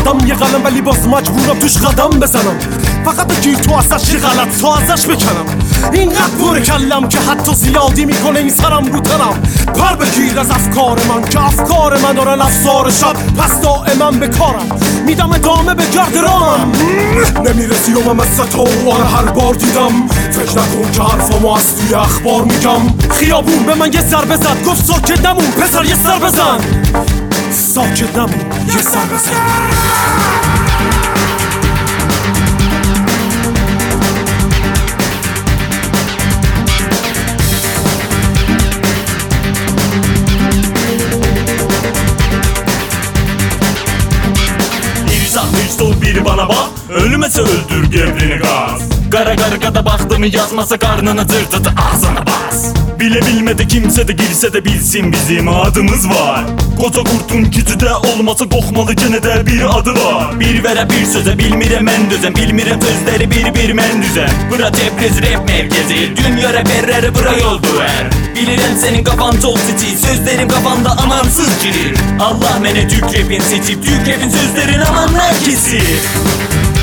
آدم یه قلم ولی باز مجبورم توش قدم بزنم. فقط بگیر تو ازش یه غلط تا ازش بکنم. اینقدر بره کلم که حتی زیادی میکنه این سرم رو تنم. پر بگیر از افکار من که افکار من دارن افسار شب، پس دائما به کارم میدم ادامه به گرد رامم. نمیرسی و من مثل تو هر بار دیدم. فکر نکن که حرفامو از توی اخبار میگم. خیابون به من یه ضربه زد گفت ساکت نمون پسر یه سر بزن. ساکت نمون یه سر بزن. Hiç ol biri bana bak, ölmese öldür gebrini gaz. Kara kargada baktığımı yazmasa karnını tırtıtı ağzına bas. Bile bilmedi kimse de girse de bilsin bizim adımız var. Koca kurtun kütüde olmasa kokmalı gene de bir adı var. Bir vere bir söze bilmirem en düzen, bilmirem sözleri bir men düzen. Bura tebriz rap merkezi, dünya raperleri bura yol duvar. Bilirim senin kafan çok titiz, sözlerim kafanda amansız girir. Allah mene Türk rapin seçip, Türk rapin sözlerin amanlar kesir.